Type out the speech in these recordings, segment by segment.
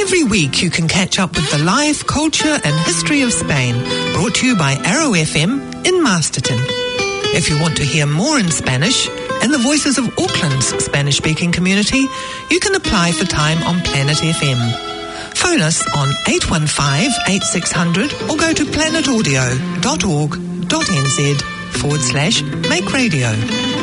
Every week you can catch up with the life, culture and history of Spain, brought to you by Arrow FM in Masterton. If you want to hear more in Spanish and the voices of Auckland's Spanish-speaking community, you can apply for time on Planet FM. Phone us on 815-8600 or go to planetaudio.org.nz/Make Radio.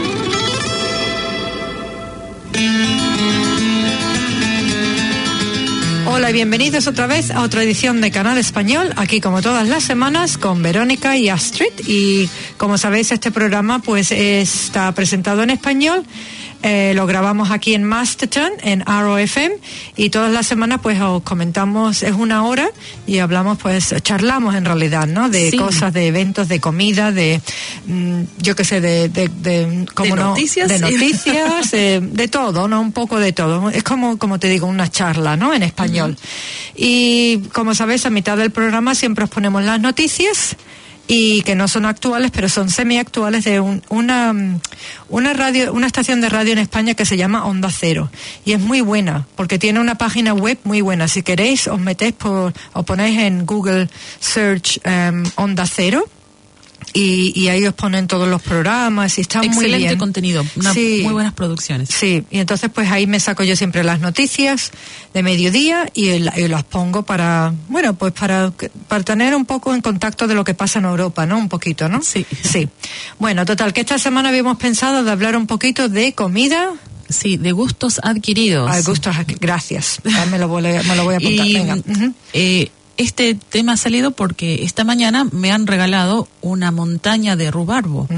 Hola y bienvenidos otra vez a otra edición de Canal Español, aquí como todas las semanas con Verónica y Astrid. Y como sabéis, este programa pues está presentado en español. Lo grabamos aquí en Masterton, en Arrow FM, y todas las semanas pues os comentamos, es una hora y hablamos, pues charlamos en realidad, ¿no? De cosas, de eventos, de comida, de yo qué sé, de noticias, de todo, ¿no? Un poco de todo. Es como te digo, una charla, ¿no? En español. Y como sabéis, a mitad del programa siempre os ponemos las noticias, y que no son actuales, pero son semiactuales, de una estación de radio en España que se llama Onda Cero, y es muy buena porque tiene una página web muy buena. Si queréis os metéis o ponéis en Google Search Onda Cero, y ahí os ponen todos los programas y está muy bien. Excelente contenido, muy buenas producciones. Sí, y entonces pues ahí me saco yo siempre las noticias de mediodía y las pongo para tener un poco en contacto de lo que pasa en Europa, ¿no? Un poquito, ¿no? Sí. Sí. Bueno, total, que esta semana habíamos pensado de hablar un poquito de comida. Sí, de gustos adquiridos. Gracias. Me lo voy a apuntar. Venga. Este tema ha salido porque esta mañana me han regalado una montaña de rubarbo.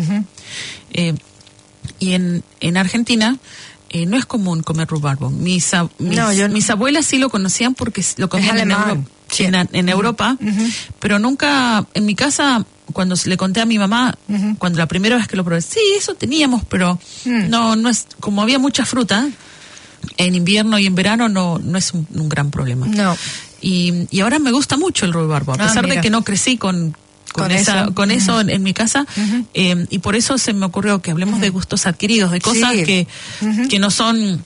Y en Argentina no es común comer rubarbo. Mis abuelas sí lo conocían porque lo comían en Europa, pero nunca en mi casa. Cuando le conté a mi mamá, cuando la primera vez que lo probé, sí, eso teníamos, pero no es, como había mucha fruta, en invierno y en verano no es un gran problema. No. Y ahora me gusta mucho el ruibarbo, a pesar de que no crecí con eso en mi casa, y por eso se me ocurrió que hablemos de gustos adquiridos, de cosas que no son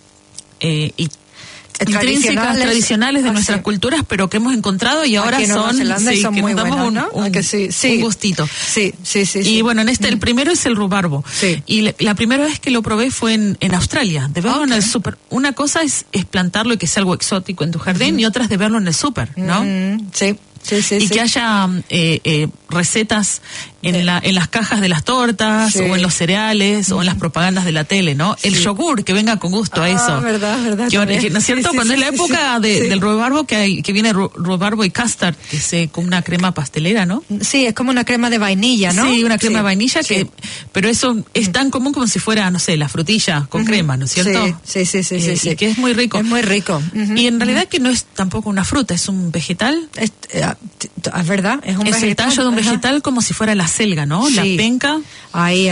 intrínsecas, tradicionales de nuestras culturas, pero que hemos encontrado y ahora son muy buenas, ¿no? Un gustito. Sí. Y bueno, el primero es el rubarbo. Sí. Y la primera vez que lo probé fue en Australia, de verlo en el súper. Una cosa es plantarlo y que sea algo exótico en tu jardín, y otra es de verlo en el súper, ¿no? Sí. Que haya recetas en las cajas de las tortas, o en los cereales, o en las propagandas de la tele, ¿no? El yogur, que venga con gusto a eso. Verdad. ¿No es cierto? Cuando es la época del ruibarbo, que viene ruibarbo y custard, que es como una crema pastelera, ¿no? Sí, es como una crema de vainilla, ¿no? Sí, una crema de vainilla, pero eso es tan común como si fuera, no sé, la frutilla con crema, ¿no es cierto? Sí. Y que es muy rico. Es muy rico. Y en realidad que no es tampoco una fruta, es un vegetal. Es verdad, es un vegetal. Es el tallo de un vegetal, como si fuera la selga, ¿no? Sí. La penca. Ahí.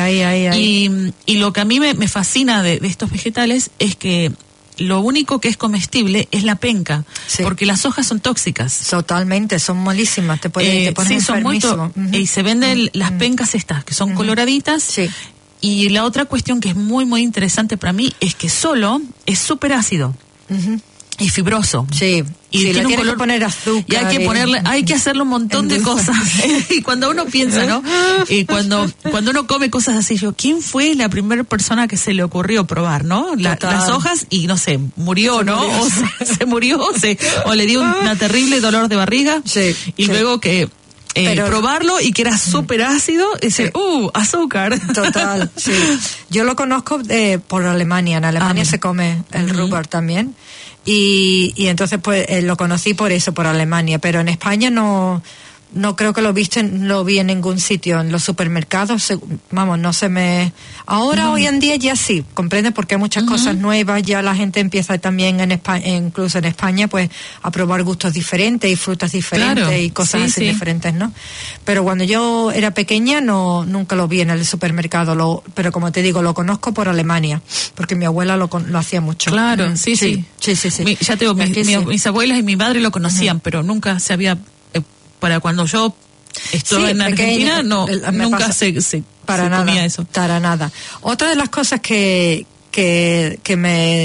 Y lo que a mí me fascina de estos vegetales es que lo único que es comestible es la penca, porque las hojas son tóxicas. Totalmente, son malísimas, te pones enfermísimo. Y se venden las pencas estas, que son coloraditas. Sí. Y la otra cuestión que es muy, muy interesante para mí es que solo es súper ácido. Y fibroso. Sí. Y tiene un color, que poner azúcar. Y hay que hacerle un montón de cosas. Y cuando uno piensa, ¿no? Y cuando uno come cosas así, ¿quién fue la primera persona que se le ocurrió probar, no? Las hojas, y no sé, murió, ¿no? Se murió, o le dio una terrible dolor de barriga. Sí. Y luego que probarlo y que era súper ácido, y decir, azúcar. Total, sí. Yo lo conozco por Alemania. En Alemania se come el rhubarb también. Y entonces pues lo conocí por eso, por Alemania, pero en España no creo que lo vi en ningún sitio en los supermercados. No se me... Ahora hoy en día ya sí, comprende, porque hay muchas cosas nuevas, ya la gente empieza también incluso en España, pues a probar gustos diferentes y frutas diferentes, y cosas así diferentes, ¿no? Pero cuando yo era pequeña nunca lo vi en el supermercado, pero como te digo, lo conozco por Alemania, porque mi abuela lo hacía mucho. Claro, sí. Ya te digo, mis abuelas y mi madre lo conocían, pero nunca se había... Para cuando yo estuve en Argentina, nunca se comía eso. Para nada. Otra de las cosas que me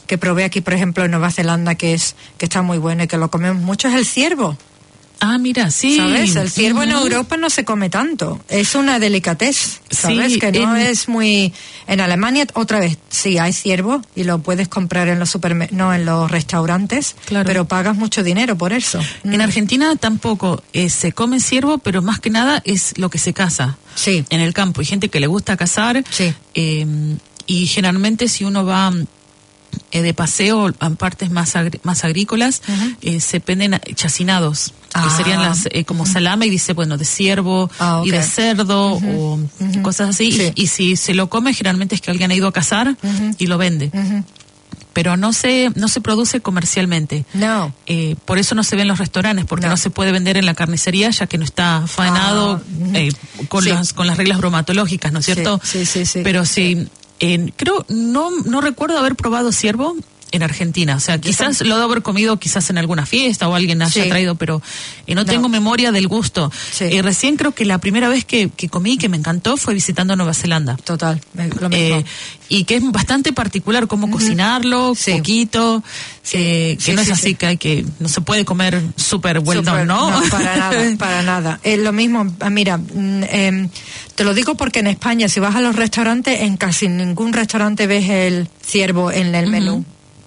que probé aquí, por ejemplo, en Nueva Zelanda, que está muy bueno y que lo comemos mucho, es el ciervo. Ah, mira, sí. ¿Sabes? El ciervo en Europa no se come tanto. Es una delicatez, ¿sabes? Sí, que no es muy... En Alemania, otra vez, sí, hay ciervo y lo puedes comprar en los no en los restaurantes, claro, pero pagas mucho dinero por eso. En Argentina tampoco se come ciervo, pero más que nada es lo que se caza. Sí. En el campo. Hay gente que le gusta cazar. Sí. Y generalmente si uno va... de paseo a partes más agrícolas, se venden chacinados, que serían las como salame, y dice, bueno, de ciervo y de cerdo o cosas así, sí. y si se lo come, generalmente es que alguien ha ido a cazar y lo vende. Pero no se produce comercialmente. No. Por eso no se ve en los restaurantes, porque no se puede vender en la carnicería, ya que no está faenado con las reglas bromatológicas, ¿no es cierto? Sí. Pero sí. Creo, no recuerdo haber probado ciervo en Argentina, o sea, quizás lo debo haber comido quizás en alguna fiesta o alguien haya traído, pero no tengo memoria del gusto. Sí. Recién creo que la primera vez que comí, que me encantó, fue visitando Nueva Zelanda. Total, lo mismo. Y que es bastante particular cómo cocinarlo, poquito, que no es así que no se puede comer súper well done, ¿no? No, para nada. Lo mismo, mira, te lo digo porque en España, si vas a los restaurantes, en casi ningún restaurante ves el ciervo en el menú.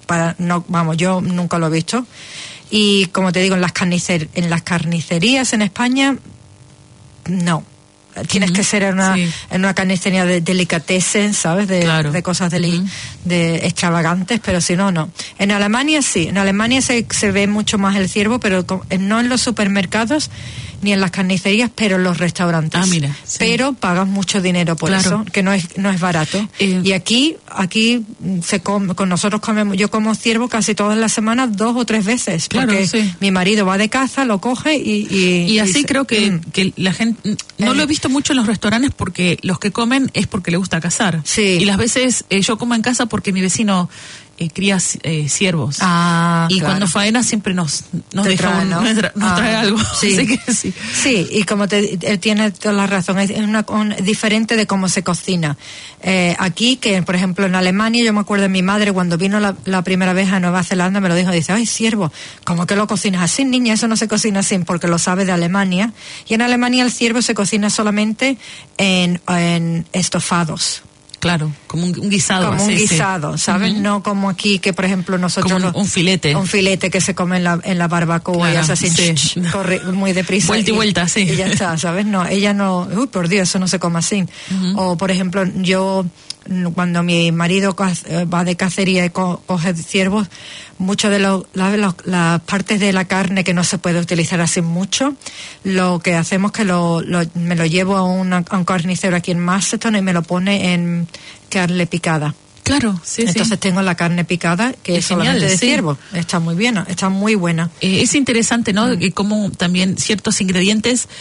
Yo nunca lo he visto. Y como te digo, en las carnicerías en España, no. Tienes que ser en una carnicería de delicatessen, ¿sabes? De cosas de extravagantes, pero si no, no. En Alemania sí. En Alemania se ve mucho más el ciervo, pero no en los supermercados ni en las carnicerías, pero en los restaurantes. Ah, mira. Sí. Pero pagas mucho dinero por eso, que no es barato. Y aquí se come, con nosotros comemos, yo como ciervo casi todas las semanas 2 o 3 veces, porque mi marido va de caza, lo coge y así creo que la gente, no lo he visto mucho en los restaurantes, porque los que comen es porque le gusta cazar. Sí. Y las veces yo como en casa porque mi vecino cría ciervos. Y cuando faena siempre nos deja nos trae algo. Sí. Así que sí. Sí, y como él tiene toda la razón, es diferente de cómo se cocina. Aquí, que por ejemplo en Alemania, yo me acuerdo de mi madre cuando vino la primera vez a Nueva Zelanda, me lo dijo, dice, ay, ciervo, ¿cómo que lo cocinas así, niña? Eso no se cocina así, porque lo sabe de Alemania. Y en Alemania el ciervo se cocina solamente en estofados. Claro, como un guisado. Como un guisado, ¿sabes? No como aquí, que por ejemplo nosotros... Como un filete. Un filete que se come en la barbacoa, y hace así, corre muy deprisa. Vuelta y vuelta, sí. Y ya está, ¿sabes? No, ella no... Uy, por Dios, eso no se come así. O, por ejemplo, cuando mi marido va de cacería y coge ciervos, mucho de las partes de la carne que no se puede utilizar así mucho, lo que hacemos es que me lo llevo a un carnicero aquí en Masterton y me lo pone en carne picada. Claro, sí. Entonces tengo la carne picada, que es solamente de ciervo. Está muy bien, está muy buena. Es interesante, ¿no? Como también ciertos ingredientes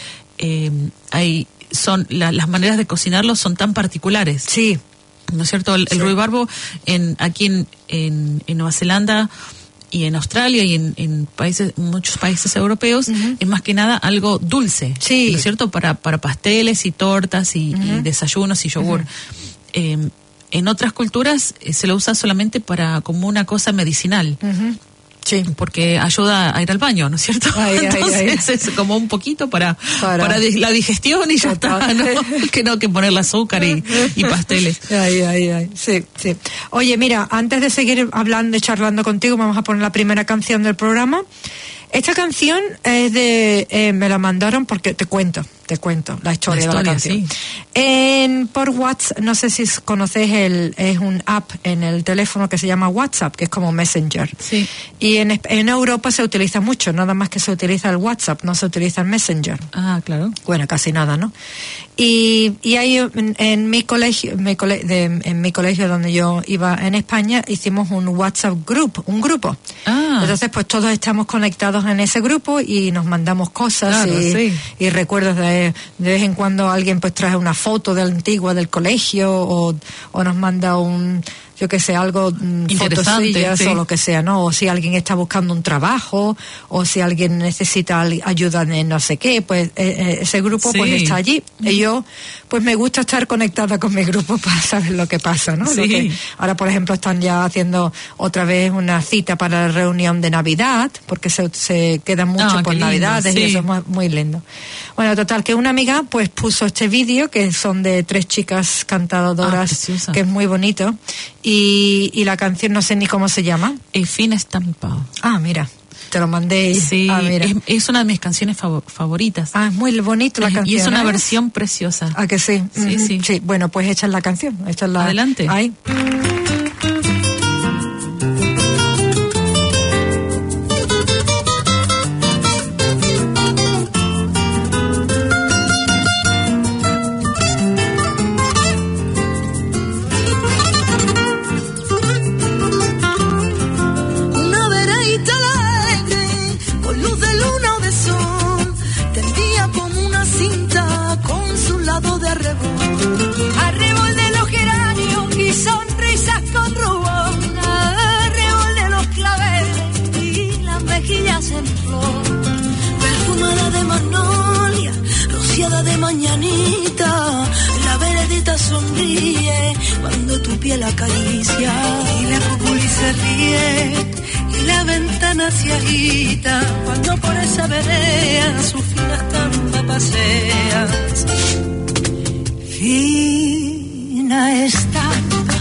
las maneras de cocinarlos son tan particulares. Sí. ¿No es cierto? El ruibarbo aquí en Nueva Zelanda y en Australia y en muchos países europeos es más que nada algo dulce, ¿no es cierto? Para pasteles y tortas y desayunos y yogur. En otras culturas se lo usa solamente como una cosa medicinal. Sí. Porque ayuda a ir al baño, ¿no es cierto? Entonces es como un poquito para la digestión y ya está, ¿no? que ponerle azúcar y pasteles. Sí. Oye, mira, antes de seguir hablando y charlando contigo, vamos a poner la primera canción del programa. Esta canción es me la mandaron porque te cuento la historia de la canción. Sí. Por WhatsApp, no sé si conoces es un app en el teléfono que se llama WhatsApp, que es como Messenger. Sí. Y en Europa se utiliza mucho, nada más que se utiliza el WhatsApp, no se utiliza el Messenger. Ah, claro. Bueno, casi nada, ¿no? Y ahí en mi colegio, donde yo iba en España, hicimos un WhatsApp un grupo. Entonces, pues todos estamos conectados en ese grupo y nos mandamos cosas y recuerdos de vez en cuando alguien pues trae una foto de la antigua del colegio o nos manda yo que sé, algo fotosillas o lo que sea, ¿no? O si alguien está buscando un trabajo, o si alguien necesita ayuda en no sé qué, pues ese grupo pues está allí. Y yo pues me gusta estar conectada con mi grupo para saber lo que pasa, ¿no? Sí. Ahora, por ejemplo, están ya haciendo otra vez una cita para la reunión de Navidad, porque se quedan mucho por Navidades, y eso es muy, muy lindo. Bueno, total, que una amiga pues puso este vídeo, que son de 3 chicas cantadoras, que es muy bonito, y la canción no sé ni cómo se llama. Fina Estampa. Mira, te lo mandé. Sí, mira. Es una de mis canciones favoritas. Es muy bonito la canción. Y es una versión preciosa. Que sí. Sí. Sí, bueno, pues esta es la canción. Adelante. Ahí. Arrebol de los geranios y sonrisas con rubor, arrebol de los claveles y las mejillas en flor, perfumada de magnolia, rociada de mañanita, la veredita sonríe cuando tu piel acaricia, y la cúpula se ríe y la ventana se agita cuando por esa vereda su fina estampa paseas. Fina estampa,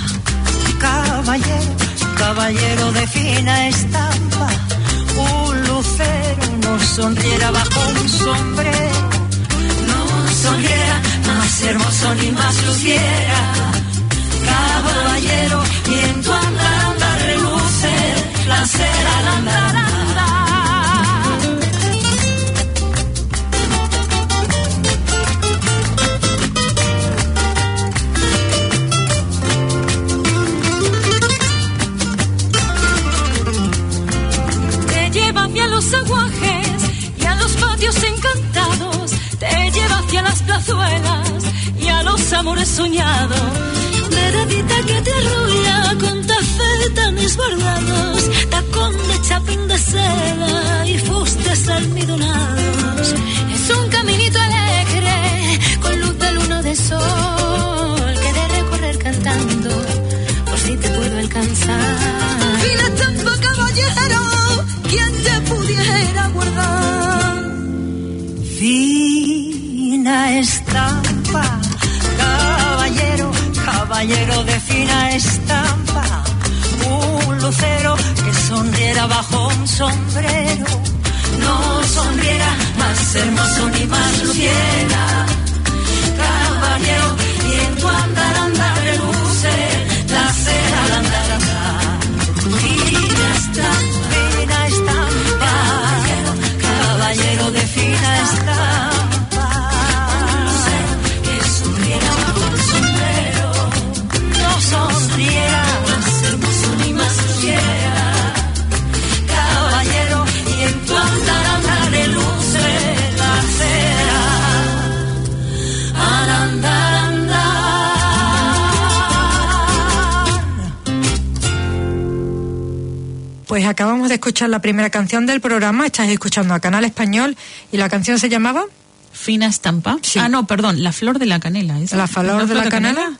caballero de fina estampa, un lucero nos sonriera bajo un sombrero, no sonriera más hermoso ni más luciera, caballero, y en tu andar reluce la cera al andar. Los aguajes y a los patios encantados, te lleva hacia las plazuelas y a los amores soñados, veredita que te arrulla con tafetanes bordados, tacón de chapín de seda y fustes almidonados, es un caminito alegre con luz de luna de sol que de recorrer cantando por si te puedo alcanzar. Fina estampa, caballero, ¿quién te pudiera guardar? Fina estampa, caballero de fina estampa, un lucero que sonriera bajo un sombrero, no sonriera más hermoso ni más luciera, caballero, y en tu andar reluce la cera al andar. Fina estampa, caballero de fina estampa, que sonriera bajo el sombrero, no sonriera más hermoso ni más luciera, caballero, y en tu andar reluce la cera al andar. Pues acabamos de escuchar la primera canción del programa, estás escuchando a Canal Español, y la canción se llamaba Fina Estampa. Sí. No, perdón, La Flor de la Canela. ¿La Flor de la Canela?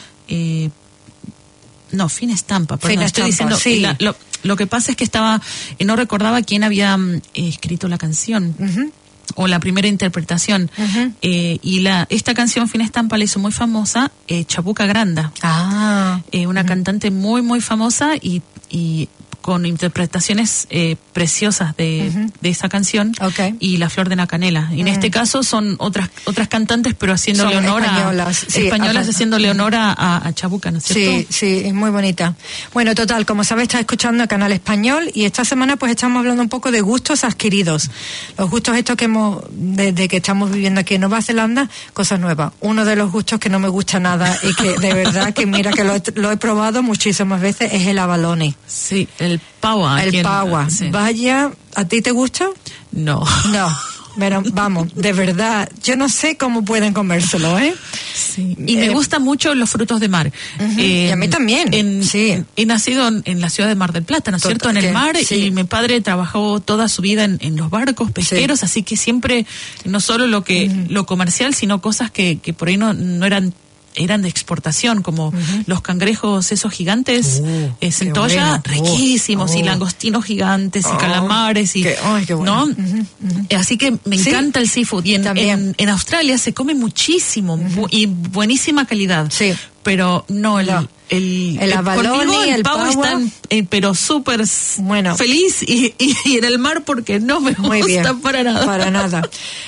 No, Fina Estampa, perdón, Fina estoy Estampa, diciendo, sí. Lo que pasa es que no recordaba quién había escrito la canción. Uh-huh. O la primera interpretación. Uh-huh. Y esta canción Fina Estampa la hizo muy famosa Chabuca Granda. Una cantante muy, muy famosa y con interpretaciones preciosas de esa canción. Okay. Y La Flor de la Canela. Y en este caso son otras cantantes, pero haciéndole honor españolas haciéndole honor a Chabuca, ¿no es cierto? Sí, es muy bonita. Bueno, total, como sabes, estás escuchando el Canal Español, y esta semana pues estamos hablando un poco de gustos adquiridos. Los gustos estos que desde que estamos viviendo aquí en Nueva Zelanda, cosas nuevas. Uno de los gustos que no me gusta nada y que de verdad que mira que lo he probado muchísimas veces es el abalone. Sí, el paua. El paua. Sí. Vaya, ¿a ti te gusta? No. Pero vamos, de verdad, yo no sé cómo pueden comérselo, ¿eh? Sí. Y me gustan mucho los frutos de mar. Y a mí también. He nacido en la ciudad de Mar del Plata, ¿no es cierto? En el mar, y mi padre trabajó toda su vida en los barcos pesqueros, así que siempre, no solo lo comercial, sino cosas que por ahí no eran de exportación, como los cangrejos esos gigantes, centolla, bueno. Riquísimos, y langostinos gigantes, y calamares, y qué bueno. ¿no? Así que me encanta el seafood, y en Australia se come muchísimo, y buenísima calidad. Sí. Pero no, el abalone y el pavo están pero súper feliz y en el mar, porque no me gusta para nada. Para nada.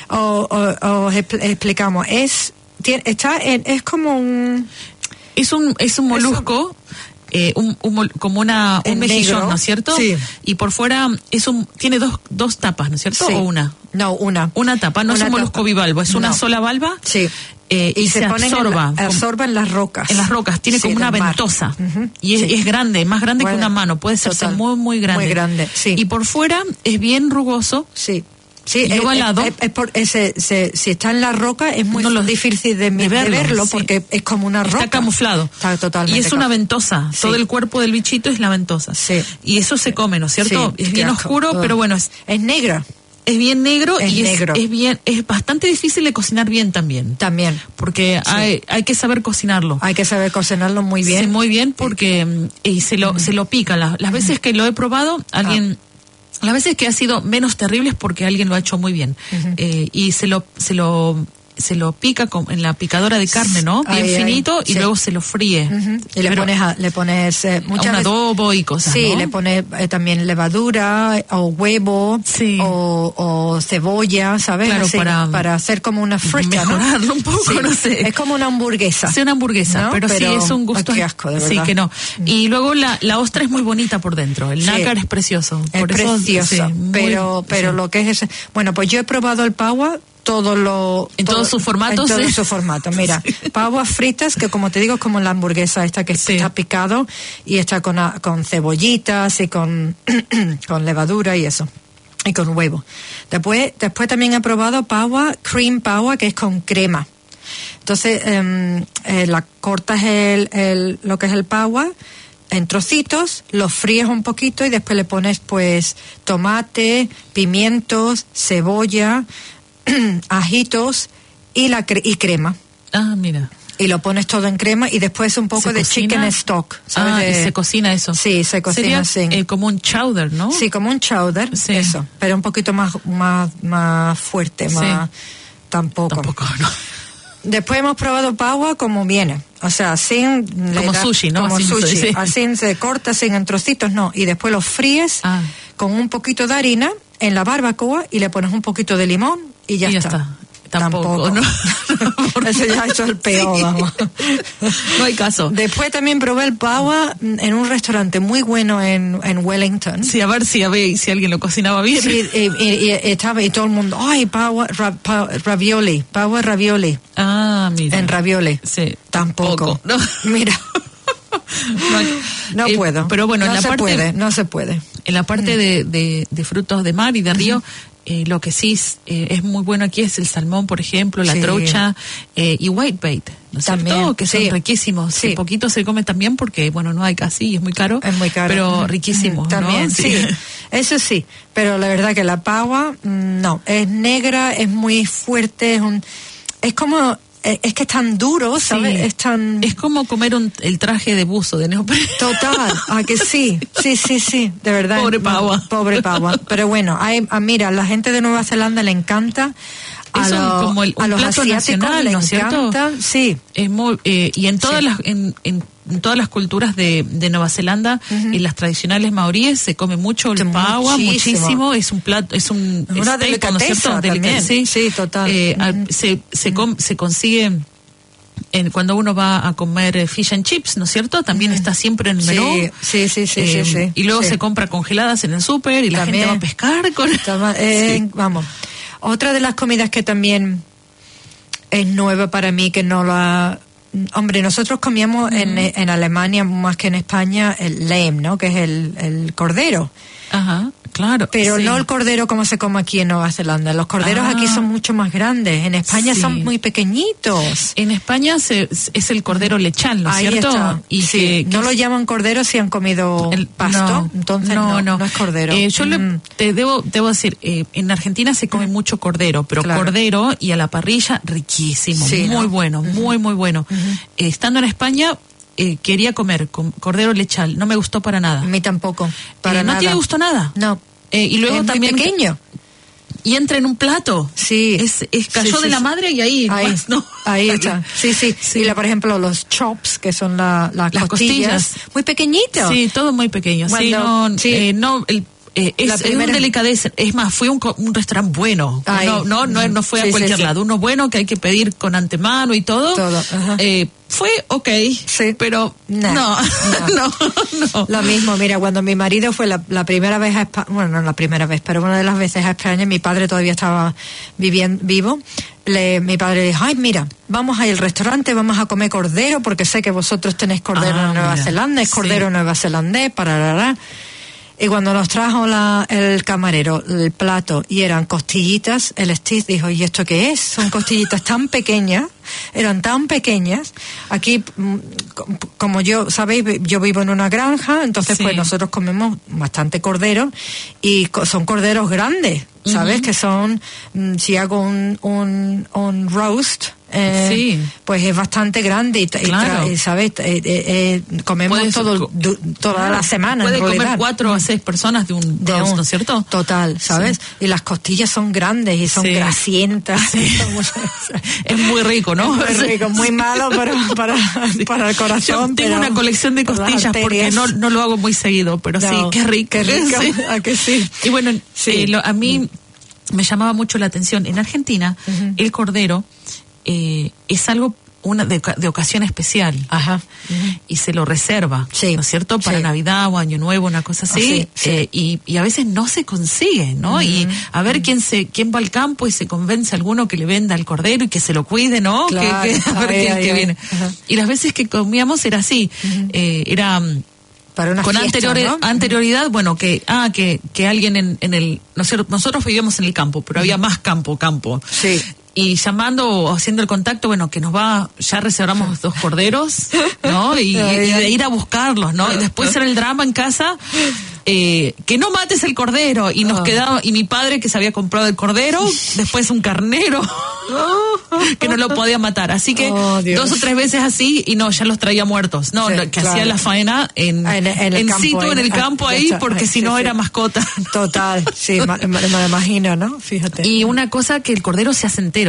Os explicamos, es como un... Es un molusco, como un mejillón, negro, ¿no es cierto? Sí. Y por fuera tiene dos tapas, ¿no es cierto? Sí. ¿O una? No, una. Una tapa, no es un molusco bivalvo, es una sola valva. Sí. Y se absorba en las rocas. En las rocas, tiene como una ventosa. Y es grande, más grande que una mano, puede ser muy, muy grande. Muy grande, sí. Y por fuera es bien rugoso. Sí. Sí, y luego al lado, si está en la roca es muy difícil de verlo, porque es como una roca. Está camuflado. Está totalmente. Y es una ventosa. Sí. Todo el cuerpo del bichito es la ventosa. Sí. Y eso se come, ¿no es cierto? Sí, es bien oscuro, pero bueno. Es negra. Es bien negro es bastante difícil de cocinar bien también. También. Porque hay que saber cocinarlo. Hay que saber cocinarlo muy bien. Sí, muy bien, porque se lo pica. Las veces que lo he probado, las veces que ha sido menos terrible es porque alguien lo ha hecho muy bien. Y se lo pica en la picadora de carne, ¿no? Bien finito, y luego se lo fríe. Y le pones un adobo y cosas, sí, ¿no? le pones también levadura o huevo, o cebolla, ¿sabes? Claro, así, para hacer como una frita, mejorarlo, ¿no? un poco, no sé. Es como una hamburguesa. Sí, una hamburguesa, ¿no? pero sí es un gusto. Qué asco, de verdad. Sí, que no. Y luego la ostra es muy bonita por dentro. El nácar es precioso. Es precioso. Pero lo que es bueno, pues yo he probado el paua. En todos sus formatos. En todos sus formatos. Mira, pavas fritas, que como te digo, es como la hamburguesa esta que está picado y está con cebollitas y con levadura y eso. Y con huevo. Después también he probado cream paua, que es con crema. Entonces, la cortas lo que es el paua en trocitos, lo fríes un poquito y después le pones pues tomate, pimientos, cebolla, ajitos y crema. Ah, mira. Y lo pones todo en crema y después un poco de chicken stock, ¿sabes? Y se cocina eso. Sí, se cocina así. Como un chowder, ¿no? Sí, como un chowder, eso. Pero un poquito más fuerte, más... Tampoco no. Después hemos probado paua como viene, o sea, como sushi, ¿no? Como sushi, sí. Así se corta, así en trocitos, no. Y después lo fríes con un poquito de harina en la barbacoa y le pones un poquito de limón y ya está. Tampoco. ¿No? Eso es el peor, vamos. No hay caso. Después también probé el paua en un restaurante muy bueno en Wellington. Sí, a ver si alguien lo cocinaba bien. Sí, y todo el mundo, ¡ay, paua ravioli! Paua ravioli. Ah, mira. En ravioli. Sí. Tampoco. No. Mira. No puedo. Pero bueno, no se puede. En la parte de frutos de mar y de río, lo que sí es muy bueno aquí es el salmón, por ejemplo, la trucha y whitebait, ¿no es cierto? Que son riquísimos. Sí. Poquito se come también porque, bueno, no hay casi y es muy caro. Es muy caro. Pero riquísimos, también, ¿no? Sí. Eso sí. Pero la verdad que la paua, no. Es negra, es muy fuerte, es como... Es que es tan duro, ¿sabes? Sí. Es como comer el traje de buzo de neopreno. Total, que sí, de verdad. Pobre paua. Pobre paua. Pero bueno, mira, la gente de Nueva Zelanda le encanta. A los asiáticos les encanta, sí. Es muy, y en todas las en todas las culturas de Nueva Zelanda, en las tradicionales maoríes se come mucho el paua, muchísimo. Es un plato, es un una steak, ¿no es cierto? También. Sí, total. Se consigue cuando uno va a comer fish and chips, ¿no es cierto? También está siempre en el menú. Sí. Y luego se compra congeladas en el súper y la gente va a pescar con... Vamos. Otra de las comidas que también es nueva para mí, que no la... Hombre, nosotros comíamos en Alemania, más que en España, el Lamm, ¿no? Que es el cordero. Ajá. Claro. Pero no el cordero como se come aquí en Nueva Zelanda. Los corderos aquí son mucho más grandes. En España son muy pequeñitos. En España es el cordero lechal, ¿no es cierto? Está. Y que no lo llaman cordero si han comido pasto. Entonces no es cordero. Yo te debo decir, en Argentina se come mucho cordero, pero cordero y a la parrilla, riquísimo. Muy bueno, muy bueno. Estando en España, quería comer cordero lechal, no me gustó para nada. A mí tampoco, para nada. ¿No te gustó nada? No. Y luego es también muy pequeño. Y entra en un plato. Sí. Cayó de la madre y ahí no. Ahí está. Sí. Y por ejemplo, los chops, que son las costillas. Muy pequeñitos. Sí, todo muy pequeño. Es una delicadeza. Es más, fue un restaurante bueno. No fue a cualquier lado. Uno bueno que hay que pedir con antemano y todo. Fue pero no. Lo mismo, mira, cuando mi marido fue la primera vez a España, bueno, no la primera vez, pero una de las veces a España, mi padre todavía estaba vivo. Mi padre dijo, ay, mira, vamos al restaurante, vamos a comer cordero, porque sé que vosotros tenéis cordero en Nueva Zelanda, es cordero neozelandés, Y cuando nos trajo el camarero el plato y eran costillitas, el Steve dijo, ¿y esto qué es? Son costillitas tan pequeñas, eran tan pequeñas. Aquí, como sabéis, yo vivo en una granja, entonces pues nosotros comemos bastante cordero y son corderos grandes, ¿sabes? Que son, si hago un roast, pues es bastante grande y ¿sabes? Comemos toda la semana. Puede comer 4 a 6 personas de un roast, ¿no es cierto? Total, ¿sabes? Y las costillas son grandes y son grasientas. Es muy rico, ¿no? Es muy rico, muy malo para el corazón. Yo tengo una colección de costillas porque no lo hago muy seguido, pero qué rico. Qué rico, ¿a que sí? Y bueno, a mí me llamaba mucho la atención. En Argentina, el cordero es algo de ocasión especial. Y se lo reserva, ¿no es cierto? Para Navidad o Año Nuevo, una cosa así. Y a veces no se consigue, ¿no? Y a ver quién va al campo y se convence a alguno que le venda el cordero y que se lo cuide, ¿no? Claro. A ver quién viene. Y las veces que comíamos era así. Era para una con fiesta, ¿no? anterioridad, bueno, que alguien en el... Nosotros vivíamos en el campo, pero había más campo. Sí. Y llamando o haciendo el contacto, bueno, que ya reservamos 2 corderos, ¿no? Y de ir a buscarlos, ¿no? Y después era el drama en casa, que no mates el cordero. Y nos quedaba, y mi padre que se había comprado el cordero, después un carnero, que no lo podía matar. Así que 2 o 3 veces así, y ya los traía muertos. Hacía la faena en el campo ahí, porque si no era mascota. Total, sí, me lo imagino, ¿no? Fíjate. Y una cosa, que el cordero se hace entero.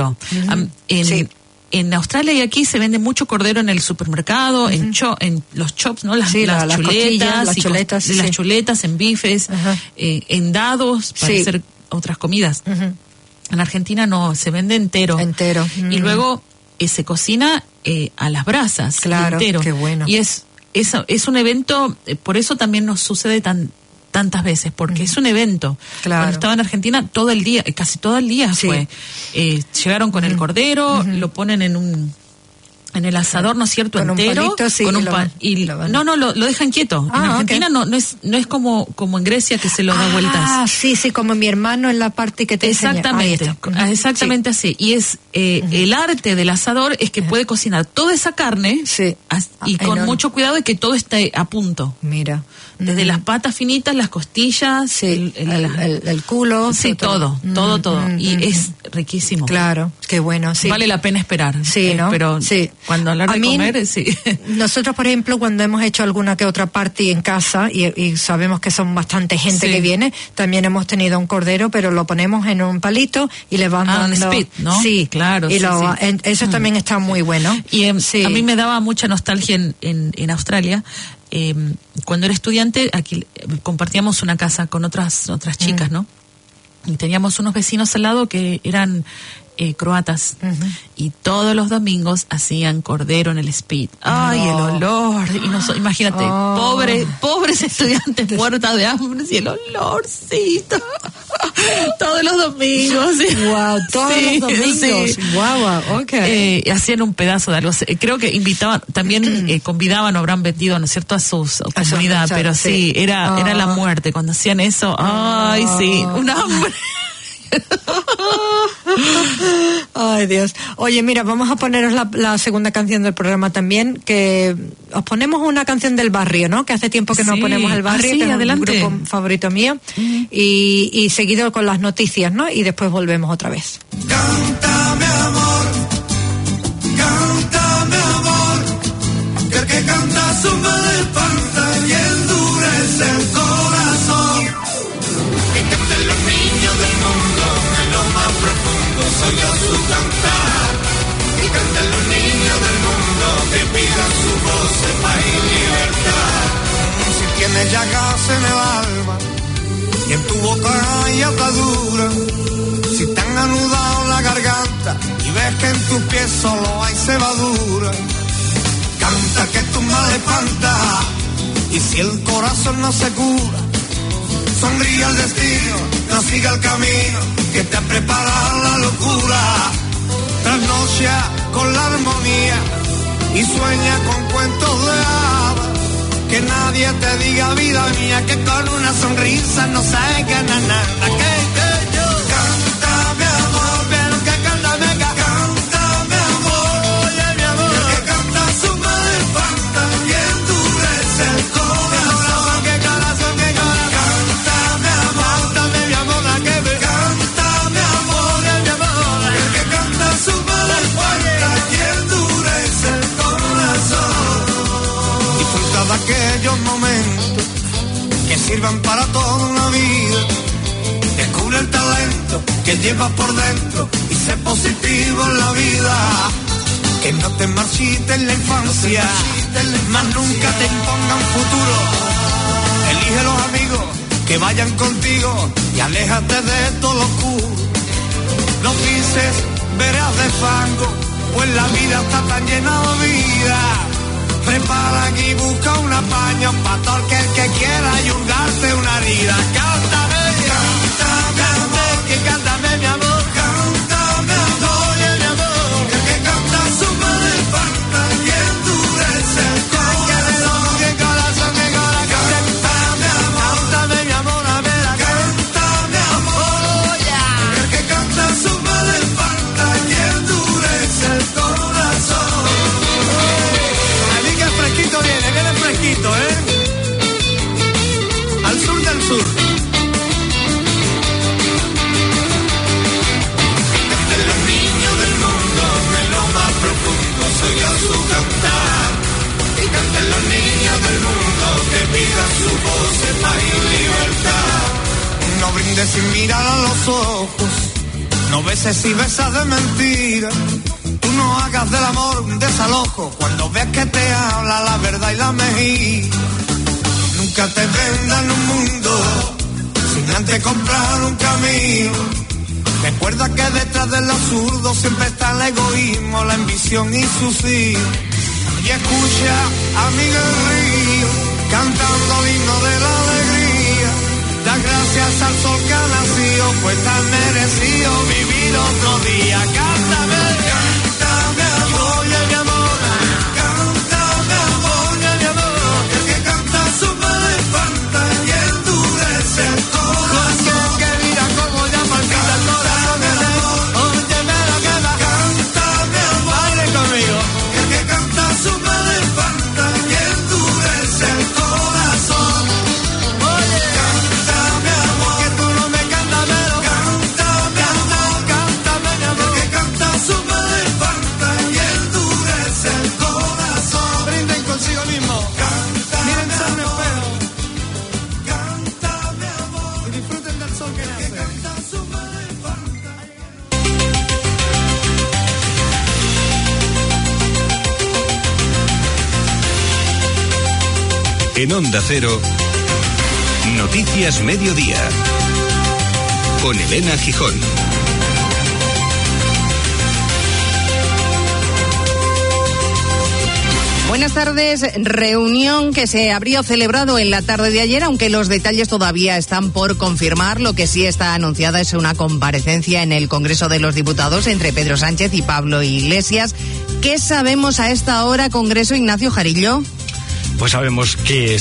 En Australia y aquí se vende mucho cordero en el supermercado, en los chops, ¿no? Las chuletas, las chuletas, en bifes, en dados, para hacer otras comidas. En Argentina no, se vende entero. Y luego se cocina a las brasas. Claro, entero. Qué bueno. Y es un evento, por eso también nos sucede tantas veces, porque es un evento. Cuando estaba en Argentina, todo el día, casi todo el día fue. Llegaron con el cordero, lo ponen en el asador, ¿no es cierto? Con entero, un palito, con un lo dejan quieto. En Argentina no es como en Grecia, que se lo da vueltas. Sí, como mi hermano en la parte que te exactamente así. Y es el arte del asador es que puede cocinar toda esa carne y con mucho cuidado de que todo esté a punto. Mira. Desde las patas finitas, las costillas, el culo. Todo. Y es riquísimo. Claro, qué bueno, sí. Vale la pena esperar. Sí, ¿no? Pero cuando hablar de comer, Nosotros, por ejemplo, cuando hemos hecho alguna que otra party en casa y sabemos que son bastante gente que viene, también hemos tenido un cordero, pero lo ponemos en un palito y le vamos dando... spit, ¿no? Sí, claro. Y eso también está muy bueno. Y a mí me daba mucha nostalgia en Australia. Cuando era estudiante, aquí compartíamos una casa con otras chicas, ¿no? Y teníamos unos vecinos al lado que eran croatas, y todos los domingos hacían cordero en el Speed. ¡Ay, el olor! Y imagínate, pobres estudiantes muertas de hambre, y el olorcito. Todos los domingos. Wow, todos los domingos. Sí. Wow, okay. Hacían un pedazo de algo. Creo que invitaban, también convidaban o habrán vendido, ¿no es cierto?, a su comunidad, pero sí, era la muerte cuando hacían eso. ¡Ay, sí! Un hambre. Ay, Dios. Oye, mira, vamos a poneros la segunda canción del programa también, que os ponemos una canción del barrio, ¿no? Que hace tiempo que no ponemos el barrio, que es un grupo favorito mío, y seguido con las noticias, ¿no? Y después volvemos otra vez. Cántame, amor, que el que canta suma de espanta y endurece el corazón. Que canten los niños del mundo, en lo más profundo soy yo su cantar. Que canten los niños del mundo, que pidan su voz de paz y libertad. Si tienes llagas en el alma y en tu boca hay atadura, si te han anudado la garganta y ves que en tus pies solo hay cebadura, canta que tu mal espanta. Y si el corazón no se cura, sonríe al destino, no siga el camino que te ha preparado la locura. Trasnocha con la armonía y sueña con cuentos de hadas. Que nadie te diga, vida mía, que con una sonrisa no se gana nada. Que yo cántame, amor, pero que cántame, cántame, amor. Oye, mi amor, que canta su madre espanta y endurece el corazón. Que corazón, que corazón. Cántame, amor, cántame, mi amor, la que me cántame, amor, mi amor. Que canta su madre espanta y endurece el corazón. Disfruta de aquellos momentos que sirvan para toda una vida. Descubre el talento que llevas por dentro y sé positivo en la vida. Que no te marchites en la infancia, más nunca te impongan futuro. Elige los amigos que vayan contigo y aléjate de todo lo oscuro. No pises veredas de fango, pues la vida está tan llena de vida. Prepara aquí, busca un apaño pa' todo el que quiera ayudarte una herida. Cántame, cántame, amor, que cántame, mi amor. Cántame, amor, oye, mi amor. Que canta su madre espanta y endurece el corazón. Que corazón, que corazón. Cántame, amor, cántame, mi amor, a ver, cántame, amor. Que canta su madre espanta y endurece el corazón. Viene fresquito, al sur del sur. De los niños del mundo, en lo más profundo, soy yo su cantar. Y canten los niños del mundo, que pidan su voz de paz y libertad. No brindes sin mirar a los ojos, no beses y besas de mentira. Tú no hagas del amor un desalojo cuando ves que te habla la verdad y la mejilla. Nunca te vendan un mundo sin antes comprar un camino. Recuerda que detrás del absurdo siempre está el egoísmo, la ambición y sus hijos. Y escucha a Miguel Río cantando el himno de la alegría. Da gracias al sol que ha nacido, pues tan merecido vivir otro día. Cántame, cántame, amor, oye, mi amor. Cántame, amor, oye, mi amor. El que canta su madre espanta y endurece el corazón. Que mira como ya palpita el corazón. Óyeme lo que va. Cántame, amor, baile conmigo. El que canta su madre espanta y endurece el corazón. Oye, cántame, amor, que tú no me cantas, pero cántame, amor, cántame, mi amor. El que canta su madre espanta y endurece el corazón. Brinden consigo mismo. Mírense en un espejo. Cántame, amor, y disfruten del sol que nace. Canta su madre espanta. En Onda Cero, Noticias Mediodía, con Elena Gijón. Buenas tardes. Reunión que se habría celebrado en la tarde de ayer, aunque los detalles todavía están por confirmar. Lo que sí está anunciada es una comparecencia en el Congreso de los Diputados entre Pedro Sánchez y Pablo Iglesias. ¿Qué sabemos a esta hora, Congreso, Ignacio Jarillo? Pues sabemos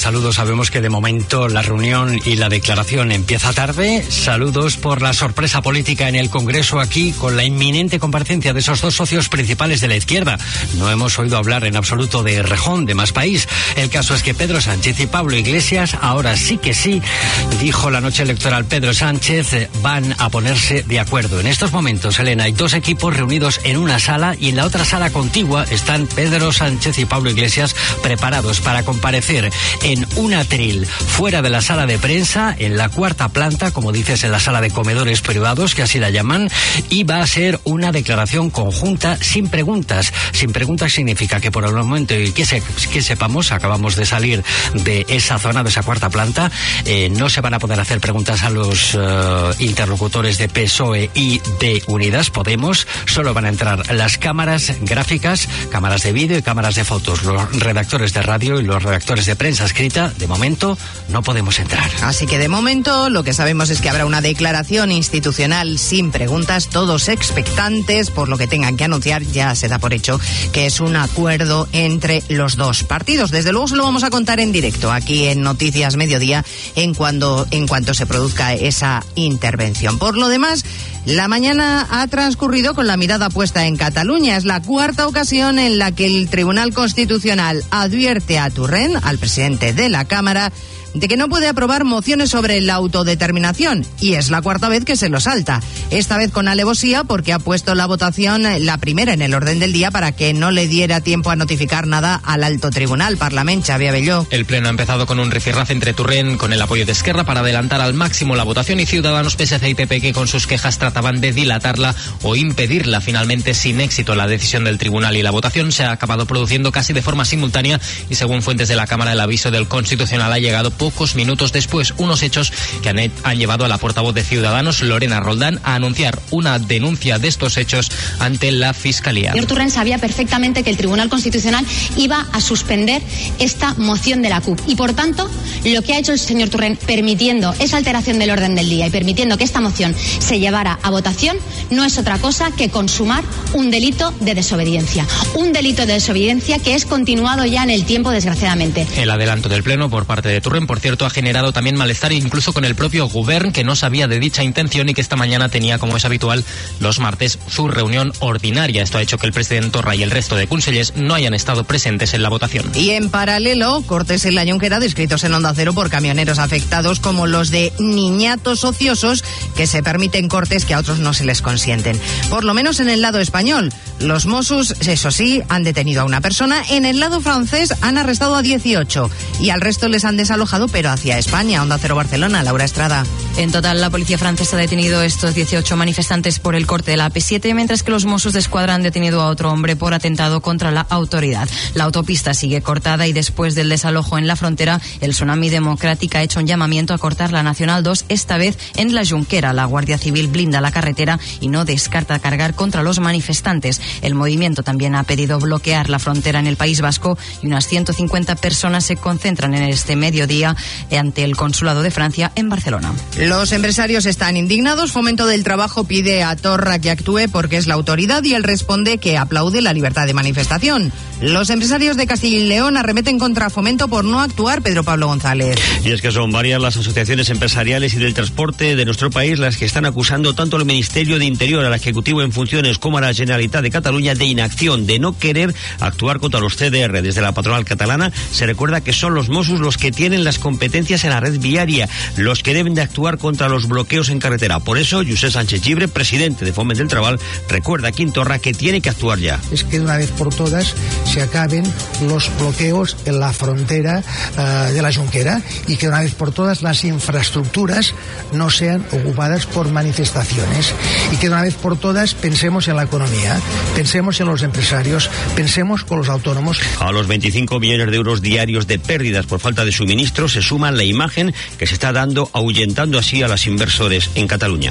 que de momento la reunión y la declaración empieza tarde. Saludos por la sorpresa política en el Congreso aquí con la inminente comparecencia de esos dos socios principales de la izquierda. No hemos oído hablar en absoluto de Rejón, de Más País. El caso es que Pedro Sánchez y Pablo Iglesias, ahora sí que sí, dijo la noche electoral Pedro Sánchez, van a ponerse de acuerdo. En estos momentos, Elena, hay dos equipos reunidos en una sala y en la otra sala contigua están Pedro Sánchez y Pablo Iglesias preparados para comparecer en un atril fuera de la sala de prensa, en la cuarta planta, como dices, en la sala de comedores privados, que así la llaman, y va a ser una declaración conjunta sin preguntas. Sin preguntas significa que por el momento, y que sepamos, acabamos de salir de esa zona, de esa cuarta planta, no se van a poder hacer preguntas a los interlocutores de PSOE y de Unidas Podemos. Solo van a entrar las cámaras gráficas, cámaras de vídeo y cámaras de fotos. Los redactores de radio y los redactores de prensa escrita, de momento, no podemos entrar. Así que de momento lo que sabemos es que habrá una declaración institucional sin preguntas, todos expectantes por lo que tengan que anunciar. Ya se da por hecho que es un acuerdo entre los dos partidos. Desde luego se lo vamos a contar en directo aquí en Noticias Mediodía en cuanto se produzca esa intervención. Por lo demás, la mañana ha transcurrido con la mirada puesta en Cataluña. Es la cuarta ocasión en la que el Tribunal Constitucional advierte a Torrent, al presidente de la Cámara, de que no puede aprobar mociones sobre la autodeterminación, y es la cuarta vez que se lo salta. Esta vez con alevosía, porque ha puesto la votación, la primera en el orden del día, para que no le diera tiempo a notificar nada al alto tribunal. Parlament, Xavi Abelló. El pleno ha empezado con un rifirrafe entre Torrent, con el apoyo de Esquerra, para adelantar al máximo la votación, y Ciudadanos, PSC y PP, que con sus quejas trataban de dilatarla o impedirla. Finalmente, sin éxito, la decisión del tribunal y la votación se ha acabado produciendo casi de forma simultánea, y según fuentes de la Cámara, el aviso del Constitucional ha llegado pocos minutos después, unos hechos que han llevado a la portavoz de Ciudadanos, Lorena Roldán, a anunciar una denuncia de estos hechos ante la Fiscalía. El señor Torrent sabía perfectamente que el Tribunal Constitucional iba a suspender esta moción de la CUP, y por tanto lo que ha hecho el señor Torrent, permitiendo esa alteración del orden del día y permitiendo que esta moción se llevara a votación, no es otra cosa que consumar un delito de desobediencia. Un delito de desobediencia que es continuado ya en el tiempo, desgraciadamente. El adelanto del pleno por parte de Torrent, por cierto, ha generado también malestar incluso con el propio Govern, que no sabía de dicha intención y que esta mañana tenía, como es habitual, los martes su reunión ordinaria. Esto ha hecho que el presidente Torra y el resto de consellers no hayan estado presentes en la votación. Y en paralelo, cortes en la Jonquera descritos en Onda Cero por camioneros afectados, como los de niñatos ociosos, que se permiten cortes que a otros no se les consienten. Por lo menos en el lado español. Los Mossos, eso sí, han detenido a una persona. En el lado francés han arrestado a 18 y al resto les han desalojado, pero hacia España. Onda Cero Barcelona, Laura Estrada. En total, la policía francesa ha detenido a estos 18 manifestantes por el corte de la AP7, mientras que los Mossos de Escuadra han detenido a otro hombre por atentado contra la autoridad. La autopista sigue cortada y después del desalojo en la frontera, el Tsunami Democrática ha hecho un llamamiento a cortar la Nacional 2, esta vez en la Jonquera. La Guardia Civil blinda la carretera y no descarta cargar contra los manifestantes. El movimiento también ha pedido bloquear la frontera en el País Vasco y unas 150 personas se concentran en este mediodía ante el Consulado de Francia en Barcelona. Los empresarios están indignados. Fomento del Trabajo pide a Torra que actúe porque es la autoridad, y él responde que aplaude la libertad de manifestación. Los empresarios de Castilla y León arremeten contra Fomento por no actuar. Pedro Pablo González. Y es que son varias las asociaciones empresariales y del transporte de nuestro país las que están acusando tanto al Ministerio de Interior, al Ejecutivo en funciones, como a la Generalitat de Cataluña de inacción, de no querer actuar contra los CDR. Desde la patronal catalana se recuerda que son los Mossos los que tienen las competencias en la red viaria, los que deben de actuar contra los bloqueos en carretera. Por eso, Josep Sánchez Llibre, presidente de Foment del Trabajo, recuerda a Quim Torra que tiene que actuar ya. Es que de una vez por todas se acaben los bloqueos en la frontera de la Jonquera, y que de una vez por todas las infraestructuras no sean ocupadas por manifestaciones, y que de una vez por todas pensemos en la economía, pensemos en los empresarios, pensemos con los autónomos. A los 25 millones de euros diarios de pérdidas por falta de suministro se suma la imagen que se está dando, ahuyentando así a los inversores en Cataluña.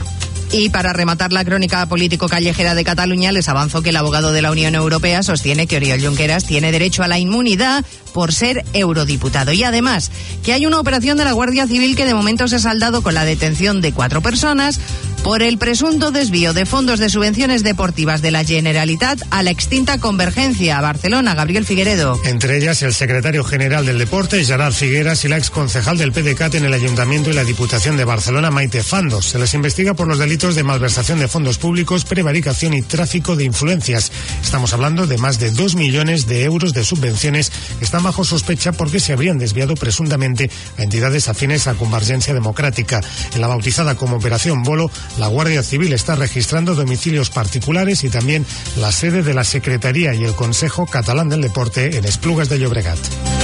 Y para rematar la crónica político-callejera de Cataluña, les avanzo que el abogado de la Unión Europea sostiene que Oriol Junqueras tiene derecho a la inmunidad por ser eurodiputado. Y además, que hay una operación de la Guardia Civil que de momento se ha saldado con la detención de 4 personas por el presunto desvío de fondos de subvenciones deportivas de la Generalitat a la extinta Convergencia. Barcelona, Gabriel Figueredo. Entre ellas, el secretario general del Deporte, Gerard Figueras, y la exconcejal del PDeCAT en el Ayuntamiento y la Diputación de Barcelona, Maite Fandos. Se les investiga por los delitos de malversación de fondos públicos, prevaricación y tráfico de influencias. Estamos hablando de más de 2 millones de euros de subvenciones que están bajo sospecha porque se habrían desviado presuntamente a entidades afines a Convergencia Democrática. En la bautizada como Operación Bolo, la Guardia Civil está registrando domicilios particulares y también la sede de la Secretaría y el Consejo Catalán del Deporte en Esplugues de Llobregat.